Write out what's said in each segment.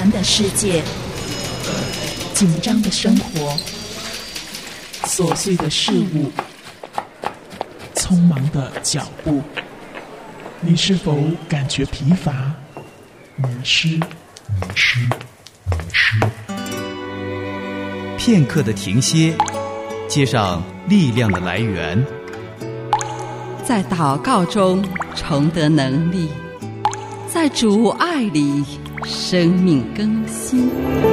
繁的世界，紧张的生活，琐碎的事物，匆忙的脚步，你是否感觉疲乏、迷失？ 片刻的停歇，接上力量的来源， 在祷告中重得能力，在主爱里生命更新。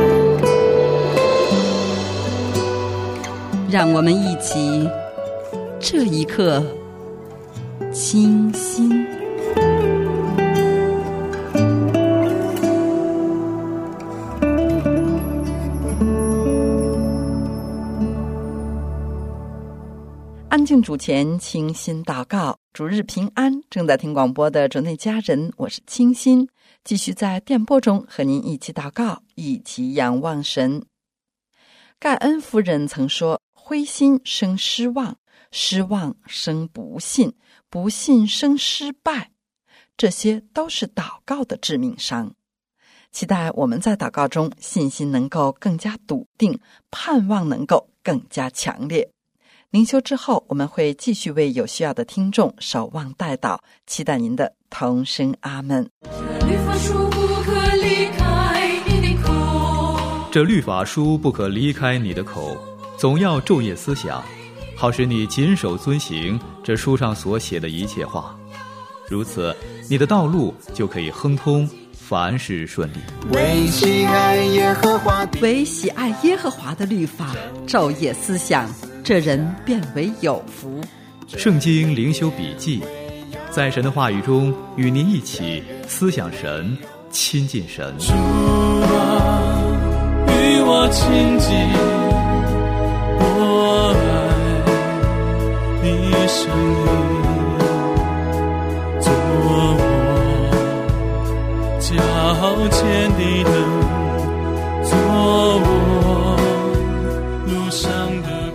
让我们一起这一刻清心。安静主前，清心祷告，主日平安。正在听广播的主内家人，我是清心，继续在电波中和您一起祷告，一起仰望神。盖恩夫人曾说，灰心生失望，失望生不信，不信生失败，这些都是祷告的致命伤。期待我们在祷告中信心能够更加笃定，盼望能够更加强烈。灵修之后，我们会继续为有需要的听众守望代祷，期待您的同声阿们。 这律法书不可离开你的口，总要昼夜思想，好使你谨守遵行这书上所写的一切话。如此，你的道路就可以亨通，凡事顺利。 为喜爱耶和华的律法，昼夜思想，这人便为有福。 圣经灵修笔记，在神的话语中与您一起思想神，亲近神。 主啊，与我亲近，我爱你生命，做我脚前的灯，做我路上的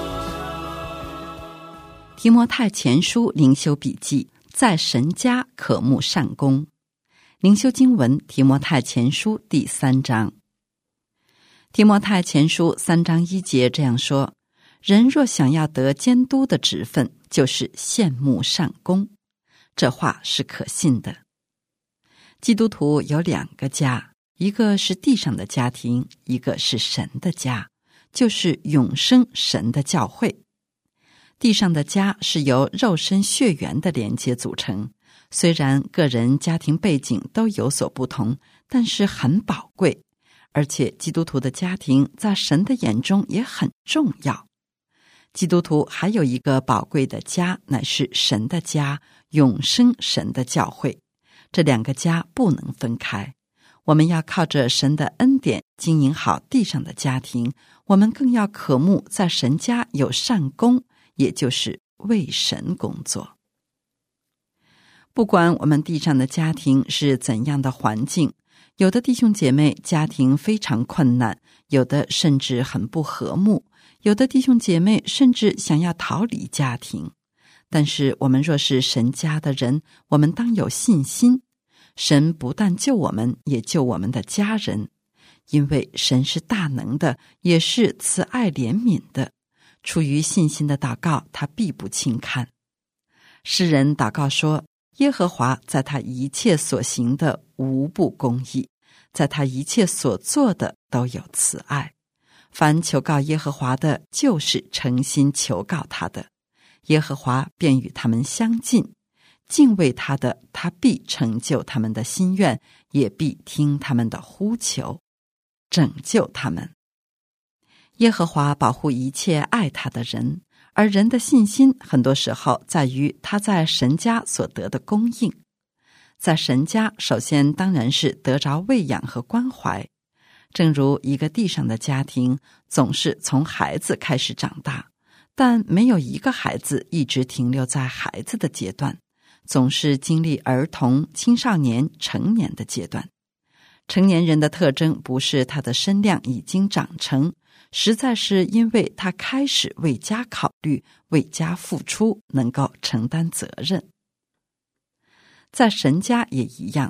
提摩太前书灵修笔记，在神家渴慕善功。灵修经文，提摩太前书第3章。提摩太前书3章1节这样说：人若想要得监督的职分，就是羡慕善功。这话是可信的。基督徒有2个家，一个是地上的家庭，一个是神的家，就是永生神的教会。地上的家是由肉身血缘的连接组成，虽然个人家庭背景都有所不同，但是很宝贵，而且基督徒的家庭在神的眼中也很重要。基督徒还有一个宝贵的家，乃是神的家，永生神的教会。这2个家不能分开。我们要靠着神的恩典经营好地上的家庭，我们更要渴慕在神家有善功，也就是为神工作。不管我们地上的家庭是怎样的环境，有的弟兄姐妹家庭非常困难，有的甚至很不和睦，有的弟兄姐妹甚至想要逃离家庭。但是我们若是神家的人，我们当有信心，神不但救我们，也救我们的家人，因为神是大能的，也是慈爱怜悯的。出于信心的祷告，他必不轻看。诗人祷告说，耶和华在他一切所行的无不公义，在他一切所做的都有慈爱。凡求告耶和华的，就是诚心求告他的，耶和华便与他们相近。敬畏他的，他必成就他们的心愿，也必听他们的呼求，拯救他们。耶和华保护一切爱他的人，而人的信心很多时候在于他在神家所得的供应。在神家，首先当然是得着喂养和关怀。正如一个地上的家庭总是从孩子开始长大，但没有一个孩子一直停留在孩子的阶段，总是经历儿童、青少年、成年的阶段。成年人的特征不是他的身量已经长成，实在是因为他开始为家考虑，为家付出，能够承担责任。在神家也一样，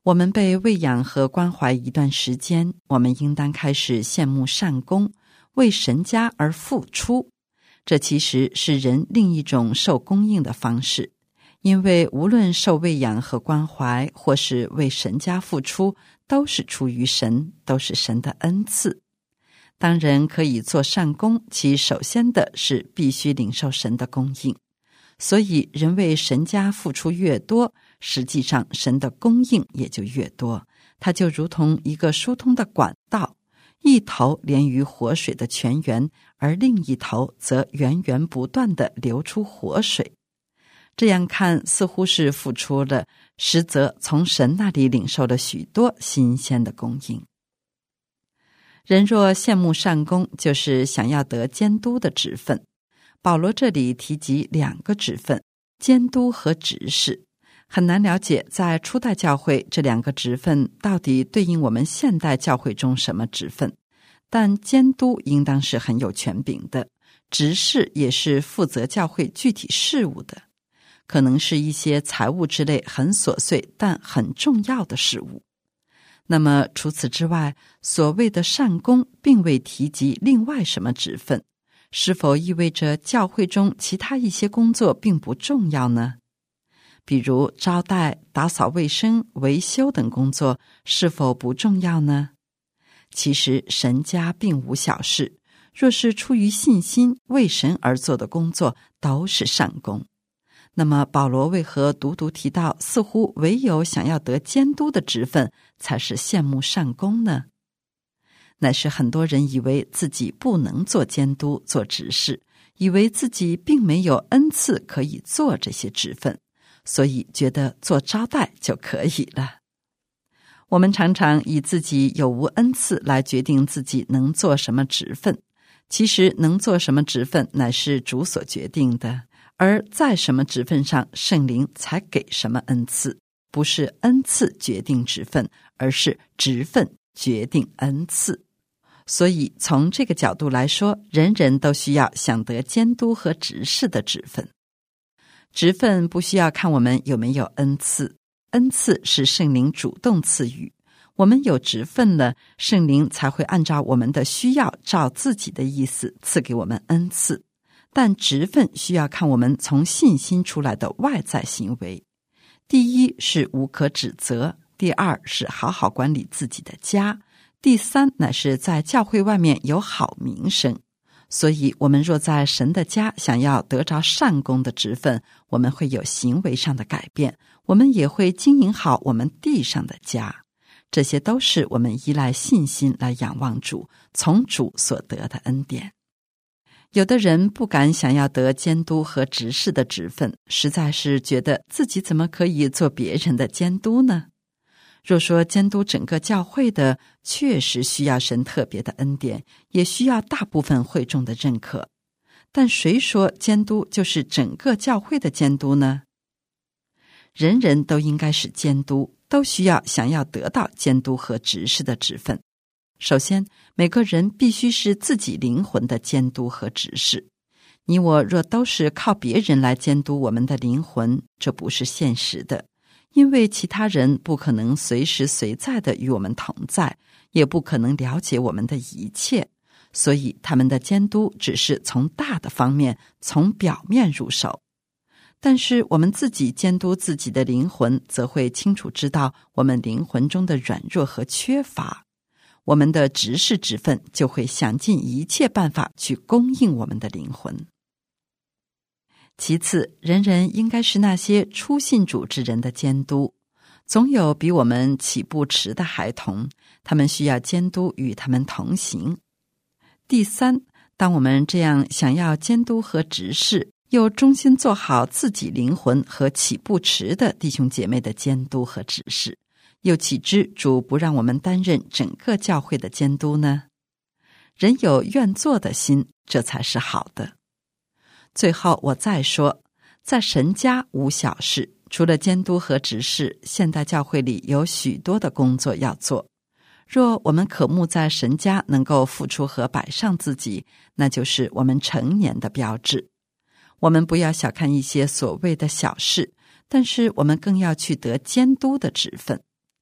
我们被喂养和关怀一段时间，我们应当开始羡慕善功，为神家而付出。这其实是人另一种受供应的方式，因为无论受喂养和关怀，或是为神家付出，都是出于神，都是神的恩赐。当人可以做善功，其首先的是必须领受神的供应。所以人为神家付出越多，实际上神的供应也就越多，它就如同一个疏通的管道，一头连于活水的泉源，而另一头则源源不断地流出活水。这样看似乎是付出了，实则从神那里领受了许多新鲜的供应。人若羡慕善功，就是想要得监督的职分。保罗这里提及2个职分，监督和执事。很难了解在初代教会这2个职分到底对应我们现代教会中什么职分，但监督应当是很有权柄的，执事也是负责教会具体事务的，可能是一些财务之类很琐碎但很重要的事务。那么除此之外，所谓的善功并未提及另外什么职分，是否意味着教会中其他一些工作并不重要呢？比如招待、打扫卫生、维修等工作是否不重要呢？其实神家并无小事，若是出于信心为神而做的工作都是善功。那么保罗为何独独提到似乎唯有想要得监督的职分才是羡慕善功呢？乃是很多人以为自己不能做监督、做执事，以为自己并没有恩赐可以做这些职分，所以觉得做招待就可以了。我们常常以自己有无恩赐来决定自己能做什么职分，其实能做什么职分乃是主所决定的，而在什么职分上，圣灵才给什么恩赐，不是恩赐决定职分，而是职分决定恩赐。所以从这个角度来说，人人都需要想得监督和执事的职分。职分不需要看我们有没有恩赐，恩赐是圣灵主动赐予，我们有职分了，圣灵才会按照我们的需要，照自己的意思赐给我们恩赐。但职分需要看我们从信心出来的外在行为。第一是无可指责，第二是好好管理自己的家，第三乃是在教会外面有好名声。所以我们若在神的家想要得着善功的职分，我们会有行为上的改变，我们也会经营好我们地上的家。这些都是我们依赖信心来仰望主，从主所得的恩典。有的人不敢想要得监督和执事的职分，实在是觉得自己怎么可以做别人的监督呢？若说监督整个教会的，确实需要神特别的恩典，也需要大部分会众的认可。但谁说监督就是整个教会的监督呢？人人都应该是监督，都需要想要得到监督和执事的职分。首先，每个人必须是自己灵魂的监督和执事。你我若都是靠别人来监督我们的灵魂，这不是现实的，因为其他人不可能随时随在地与我们同在，也不可能了解我们的一切，所以他们的监督只是从大的方面，从表面入手。但是我们自己监督自己的灵魂，则会清楚知道我们灵魂中的软弱和缺乏，我们的执事职分就会想尽一切办法去供应我们的灵魂。其次，人人应该是那些初信主之人的监督。总有比我们起步迟的孩童，他们需要监督与他们同行。第三，当我们这样想要监督和执事，又忠心做好自己灵魂和起步迟的弟兄姐妹的监督和执事，又岂知主不让我们担任整个教会的监督呢？人有愿做的心，这才是好的。最后我再说，在神家无小事，除了监督和执事，现代教会里有许多的工作要做。若我们渴慕在神家能够付出和摆上自己，那就是我们成年的标志。我们不要小看一些所谓的小事，但是我们更要去得监督的职分。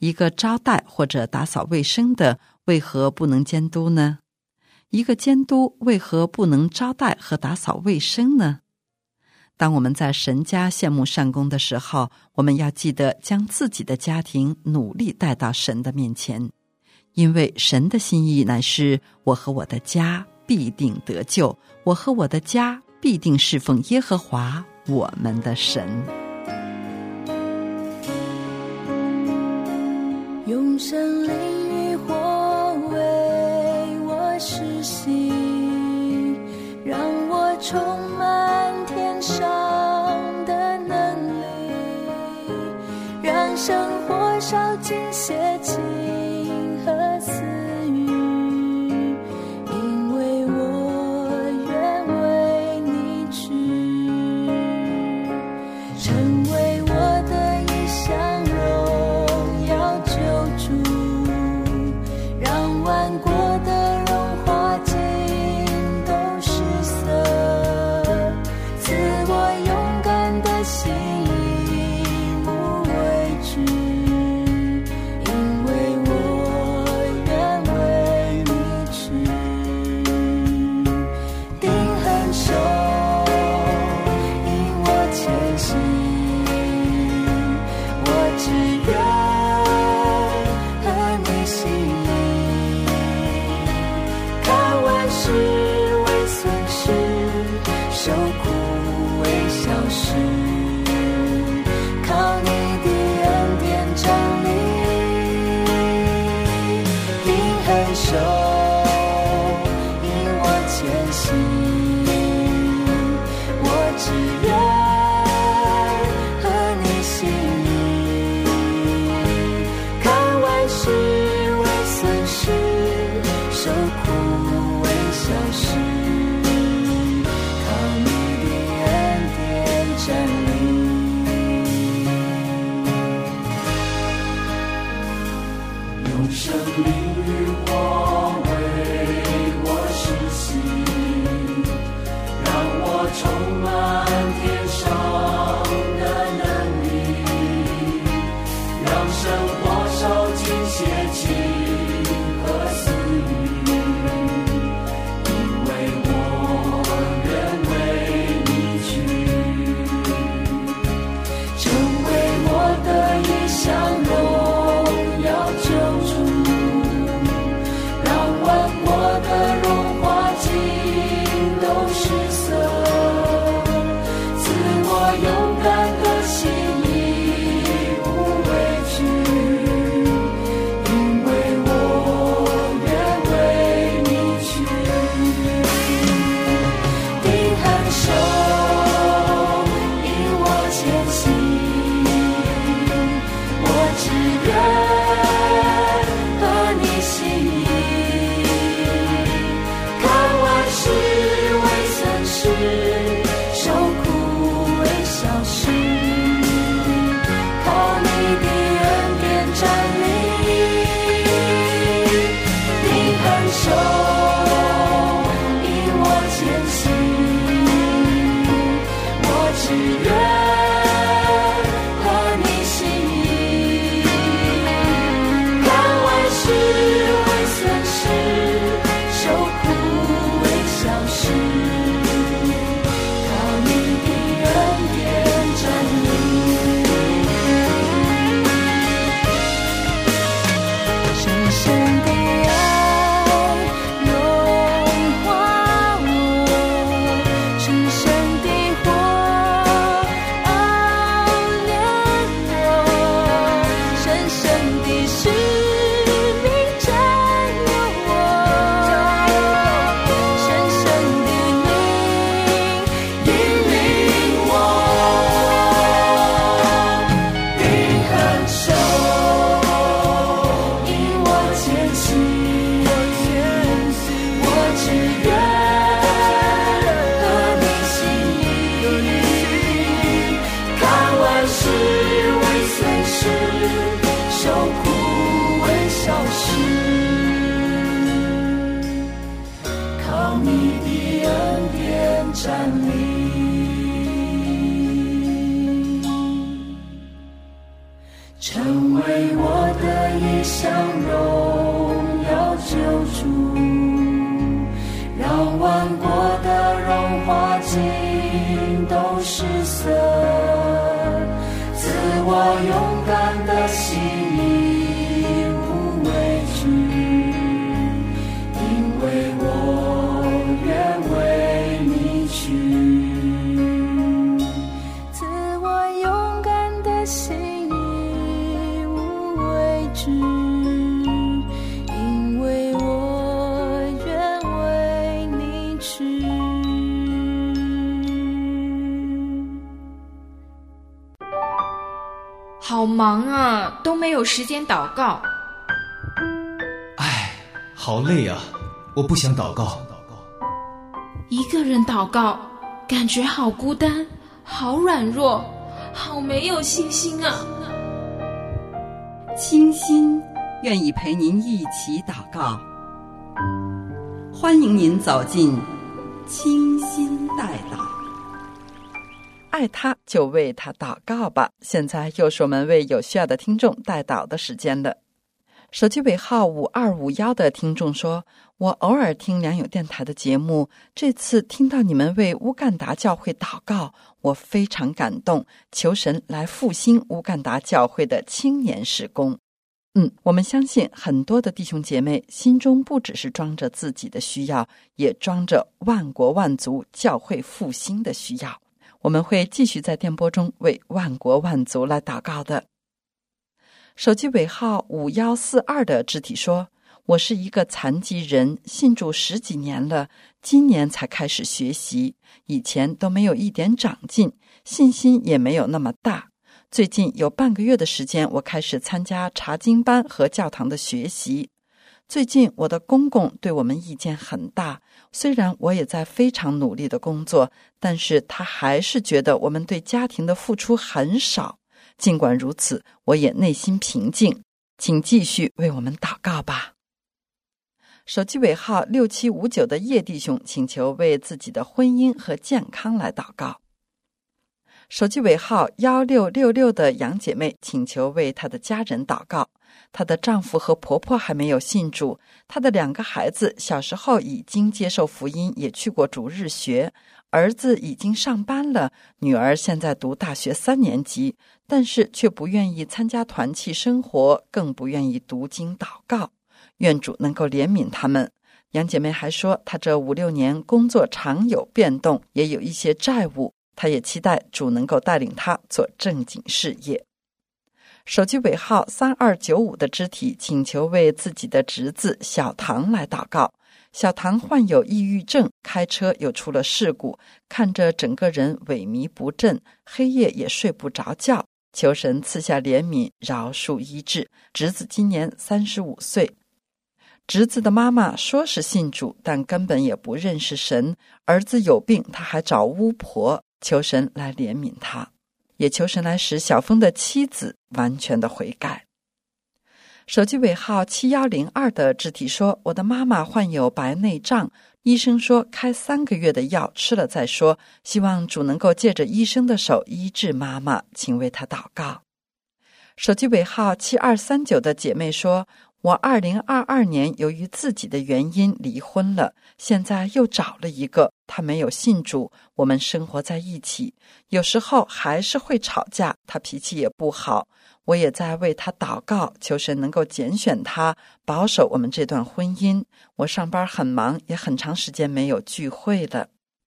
一个招待或者打扫卫生的，为何不能监督呢？一个监督为何不能招待和打扫卫生呢？当我们在神家羡慕善工的时候，我们要记得将自己的家庭努力带到神的面前，因为神的心意乃是我和我的家必定得救，我和我的家必定侍奉耶和华我们的神。 用神灵与火为我施洗，让我充满天上的能力，让生活烧尽邪情和私欲，因为我愿为你去，成为我的一项荣耀救主，让万国的荣华尽都失色，赐我勇敢的心，无畏惧，因为我愿为你去，定恒守，引我前行，我只愿和你心意，看万事为损失，受苦为小事，靠你的恩典站立，定恒守，引我前行，我只愿和你心意，看万事为损失，受苦为小事，靠你的恩典站立。 用生命与火为我施洗，让我充满天上的能力，让生活烧尽邪情和私欲，因为我愿为你去， 成为我的一项荣耀救主，让万国的荣华尽都失色，赐我勇敢的心意，无畏惧，因为我愿为你去，定恒守，引我前行，我只愿和你心意，看万事为损失，受苦为小事，靠你的恩典站立，定恒守，引我前行，我只愿和你心意，看万事为损失，受苦为小事，靠你的恩典站立，深深的爱融化我，深深的火熬炼我，深深的使命占有我，深深的灵引领我，定恒守，引我前行，我只愿和你心意，看万事为损失，受苦为小事，靠你的恩典站立，成为我的意象荣耀救主，让万国的荣华尽都失色，赐我勇敢的心，义无畏惧，因为我愿为你去。赐我勇敢的心，义无畏惧，因为我愿为你去。 好忙啊，都没有时间祷告。 唉，好累啊，我不想祷告。 一个人祷告，感觉好孤单，好软弱，好没有信心啊。 清心愿意陪您一起祷告，欢迎您走进清心代祷。爱他就为他祷告吧。现在又是我们为有需要的听众代祷的时间了。手机尾号5251的听众说，我偶尔听良友电台的节目，这次听到你们为乌干达教会祷告，我非常感动，求神来复兴乌干达教会的青年事工。我们相信很多的弟兄姐妹心中不只是装着自己的需要，也装着万国万族教会复兴的需要。我们会继续在电波中为万国万族来祷告的。手机尾号5142的肢体说，我是一个残疾人，信主10几年了，今年才开始学习，以前都没有一点长进，信心也没有那么大。最近有半个月的时间，我开始参加查经班和教堂的学习。最近我的公公对我们意见很大，虽然我也在非常努力的工作，但是他还是觉得我们对家庭的付出很少。尽管如此，我也内心平静，请继续为我们祷告吧。手机尾号6759的叶弟兄请求为自己的婚姻和健康来祷告。手机尾号1666的杨姐妹请求为她的家人祷告。她的丈夫和婆婆还没有信主，她的2个孩子小时候已经接受福音，也去过主日学，儿子已经上班了，女儿现在读大学3年级，但是却不愿意参加团契生活，更不愿意读经祷告。愿主能够怜悯他们。杨姐妹还说，她这5、6年工作常有变动，也有一些债务，她也期待主能够带领她做正经事业。手机尾号3295的肢体请求为自己的侄子小唐来祷告。小唐患有抑郁症，开车又出了事故，看着整个人萎靡不振，黑夜也睡不着觉，求神赐下怜悯，饶恕医治。侄子今年35岁。侄子的妈妈说是信主，但根本也不认识神。儿子有病，他还找巫婆，求神来怜悯他，也求神来使小峰的妻子完全的悔改。手机尾号7102的肢体说，我的妈妈患有白内障，医生说开3个月的药，吃了再说，希望主能够借着医生的手医治妈妈，请为她祷告。手机尾号7239的姐妹说，我2022年由于自己的原因离婚了，现在又找了一个，他没有信主，我们生活在一起，有时候还是会吵架，他脾气也不好，我也在为他祷告，求神能够拣选他，保守我们这段婚姻。我上班很忙，也很长时间没有聚会了。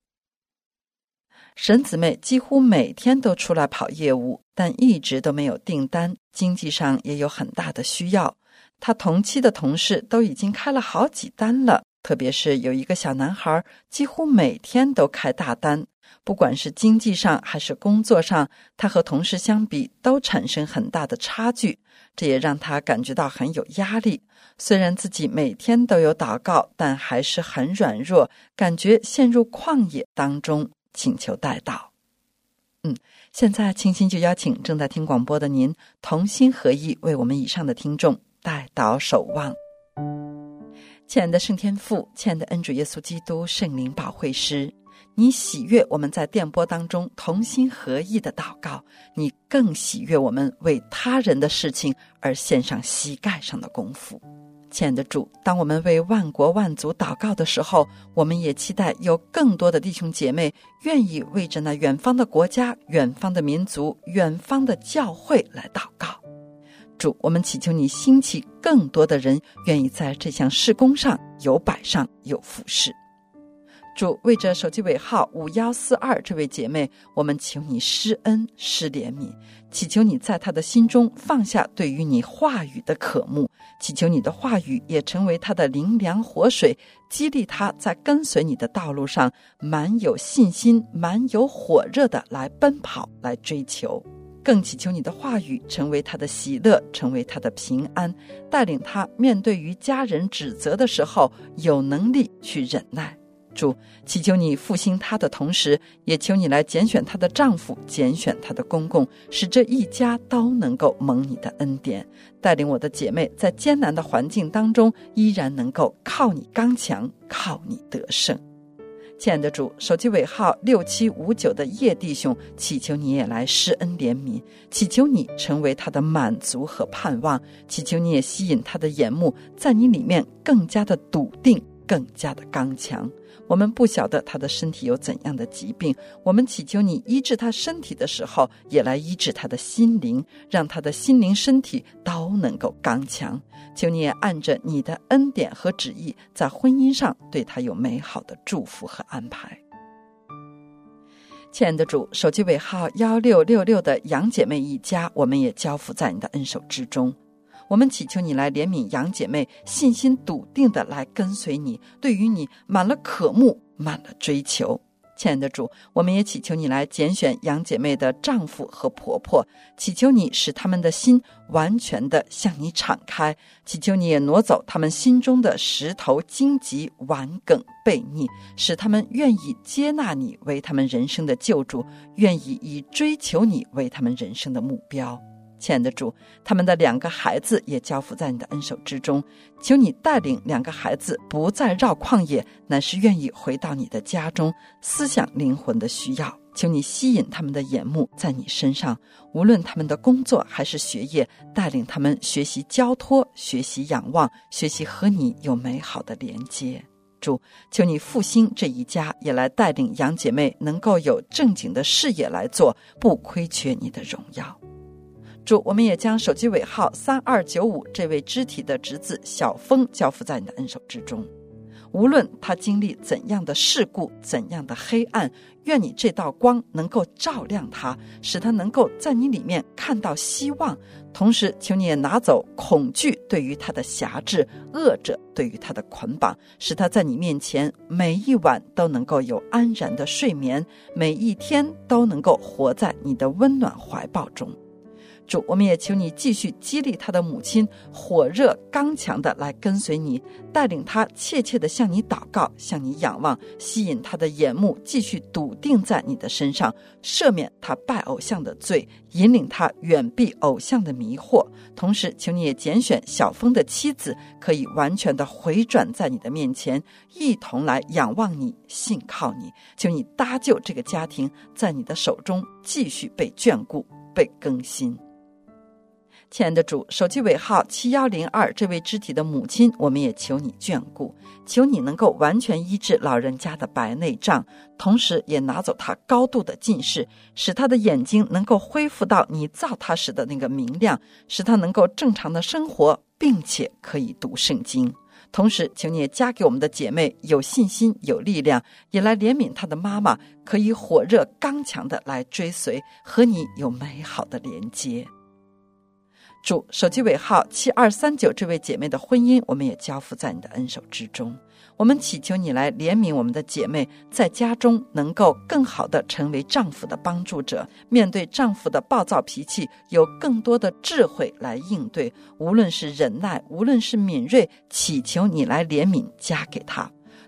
沈姊妹几乎每天都出来跑业务，但一直都没有订单，经济上也有很大的需要。他同期的同事都已经开了好几单了，特别是有一个小男孩，几乎每天都开大单。不管是经济上还是工作上，他和同事相比都产生很大的差距，这也让他感觉到很有压力。虽然自己每天都有祷告，但还是很软弱，感觉陷入旷野当中，请求代祷。现在清心就邀请正在听广播的您同心合意为我们以上的听众代祷守望。亲爱的圣天父，亲爱的恩主耶稣基督圣灵保惠师， 你喜悦我们在电波当中同心合意的祷告，你更喜悦我们为他人的事情而献上膝盖上的功夫。亲爱的主，当我们为万国万族祷告的时候，我们也期待有更多的弟兄姐妹愿意为着那远方的国家、远方的民族、远方的教会来祷告。主，我们祈求你兴起更多的人愿意在这项事工上有摆上有服侍。主，为着手机尾号5142这位姐妹，我们求你施恩施怜悯，祈求你在她的心中放下对于你话语的渴慕，祈求你的话语也成为她的灵粮活水，激励她在跟随你的道路上满有信心、满有火热的来奔跑、来追求。更祈求你的话语成为他的喜乐，成为他的平安，带领他面对于家人指责的时候有能力去忍耐。主，祈求你复兴他的同时，也求你来拣选他的丈夫，拣选他的公公，使这一家都能够蒙你的恩典，带领我的姐妹在艰难的环境当中依然能够靠你刚强，靠你得胜。亲爱的主，手机尾号6759的叶弟兄，祈求你也来施恩怜悯，祈求你成为他的满足和盼望，祈求你也吸引他的眼目，在你里面更加的笃定，更加的刚强。我们不晓得他的身体有怎样的疾病，我们祈求你医治他身体的时候，也来医治他的心灵，让他的心灵身体都能够刚强。求你也按着你的恩典和旨意，在婚姻上对他有美好的祝福和安排。亲爱的主，手机尾号1666的杨姐妹一家，我们也交付在你的恩手之中。我们祈求你来怜悯杨姐妹，信心笃定的来跟随你，对于你满了渴慕，满了追求。亲爱的主，我们也祈求你来拣选杨姐妹的丈夫和婆婆，祈求你使他们的心完全的向你敞开，祈求你也挪走他们心中的石头、荆棘、顽梗、悖逆，使他们愿意接纳你为他们人生的救主，愿意以追求你为他们人生的目标。亲爱的主，他们的2个孩子也交付在你的恩手之中，求你带领2个孩子不再绕旷野，乃是愿意回到你的家中，思想灵魂的需要。求你吸引他们的眼目在你身上，无论他们的工作还是学业，带领他们学习交托，学习仰望，学习和你有美好的连接。主，求你复兴这一家，也来带领杨姐妹能够有正经的事业来做，不亏缺你的荣耀。主，我们也将手机尾号3295这位肢体的侄子小峰交付在你的恩手之中。无论他经历怎样的事故，怎样的黑暗，愿你这道光能够照亮他，使他能够在你里面看到希望。同时求你也拿走恐惧对于他的辖制，恶者对于他的捆绑，使他在你面前每一晚都能够有安然的睡眠，每一天都能够活在你的温暖怀抱中。主，我们也求你继续激励他的母亲火热刚强的来跟随你，带领他切切的向你祷告，向你仰望，吸引他的眼目继续笃定在你的身上，赦免他拜偶像的罪，引领他远避偶像的迷惑。同时求你也拣选小峰的妻子，可以完全的回转在你的面前，一同来仰望你，信靠你。求你搭救这个家庭，在你的手中继续被眷顾，被更新。亲爱的主，手机尾号7102这位肢体的母亲，我们也求你眷顾，求你能够完全医治老人家的白内障，同时也拿走他高度的近视，使他的眼睛能够恢复到你造他时的那个明亮，使他能够正常的生活，并且可以读圣经。同时求你也加给我们的姐妹有信心有力量，也来怜悯她的妈妈，可以火热刚强的来追随，和你有美好的连接。主，手机尾号7239这位姐妹的婚姻，我们也交付在你的恩手之中。我们祈求你来怜悯我们的姐妹，在家中能够更好的成为丈夫的帮助者，面对丈夫的暴躁脾气，有更多的智慧来应对，无论是忍耐，无论是敏锐，祈求你来怜悯加给她。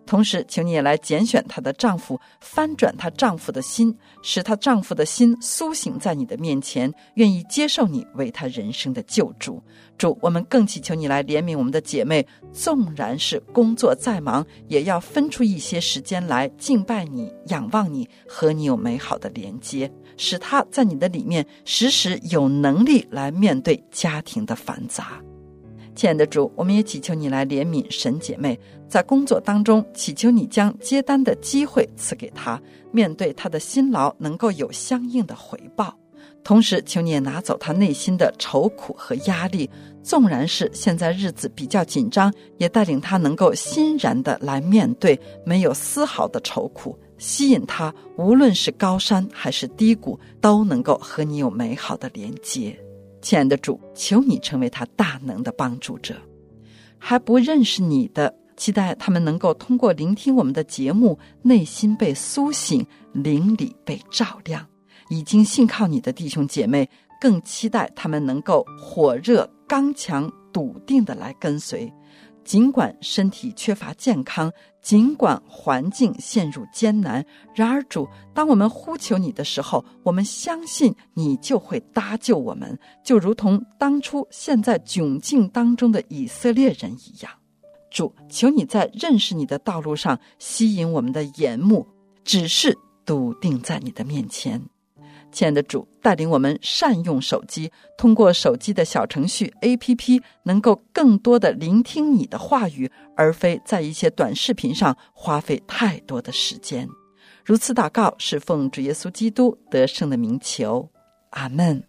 同时求你也来拣选她的丈夫，翻转她丈夫的心，使她丈夫的心苏醒在你的面前，愿意接受你为她人生的救主。主，我们更祈求你来怜悯我们的姐妹，纵然是工作再忙，也要分出一些时间来敬拜你，仰望你，和你有美好的连接，使她在你的里面时时有能力来面对家庭的繁杂。亲爱的主，我们也祈求你来怜悯神姐妹，在工作当中祈求你将接单的机会赐给她，面对她的辛劳能够有相应的回报。同时求你也拿走她内心的愁苦和压力，纵然是现在日子比较紧张，也带领她能够欣然的来面对，没有丝毫的愁苦，吸引她无论是高山还是低谷，都能够和你有美好的连接。亲爱的主，求你成为他大能的帮助者。还不认识你的，期待他们能够通过聆听我们的节目，内心被苏醒，灵里被照亮。已经信靠你的弟兄姐妹，更期待他们能够火热、刚强、笃定地来跟随。尽管身体缺乏健康，尽管环境陷入艰难，然而主，当我们呼求你的时候，我们相信你就会搭救我们，就如同当初陷在窘境当中的以色列人一样。主，求你在认识你的道路上吸引我们的眼目，只是笃定在你的面前。亲爱的主，带领我们善用手机，通过手机的小程序 APP 能够更多的聆听你的话语，而非在一些短视频上花费太多的时间。如此祷告是奉主耶稣基督得胜的名求，阿们。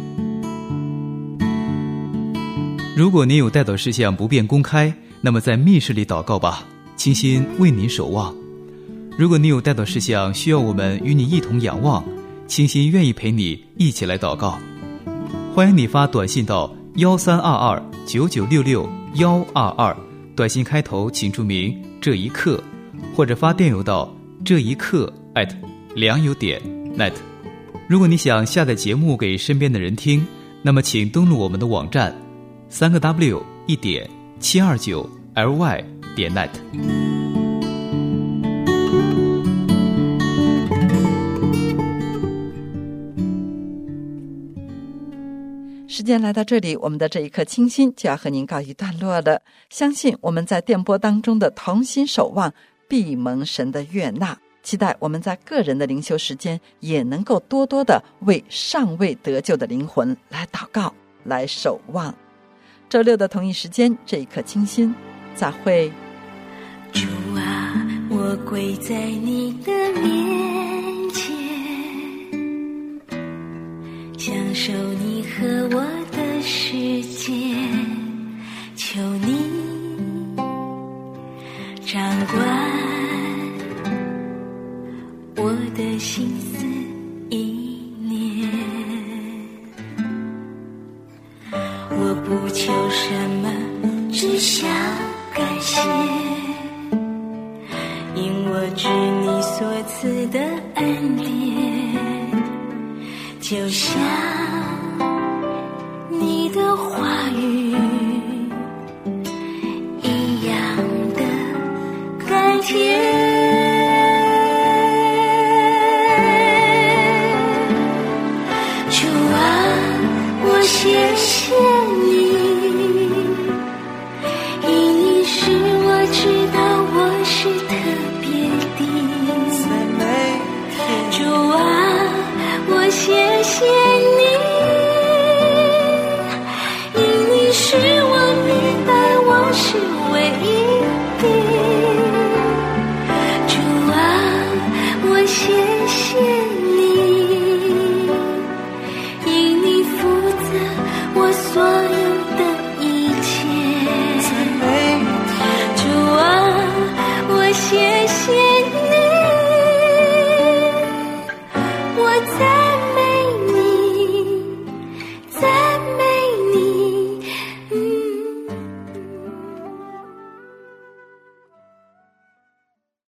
如果您有代祷事项不便公开，那么在密室里祷告吧，倾心为您守望。如果您有代祷事项需要我们与你一同仰望，倾心愿意陪你一起来祷告。欢迎你发短信到132299662122，短信开头请注明这一刻，或者发电邮到这一刻@良友.net。如果你想下载节目给身边的人听，那么请登录我们的网站3w1.729ly.net。 时间来到这里，我们的这一刻清心就要和您告一段落了。相信我们在电波当中的同心守望必蒙神的悦纳，期待我们在个人的灵修时间也能够多多的为尚未得救的灵魂来祷告，来守望。周六的同一时间，这一刻清心，再会。 主啊，我跪在你的面前，享受你和我的世界，求你掌管我的心思意念，我不求什么，只想感谢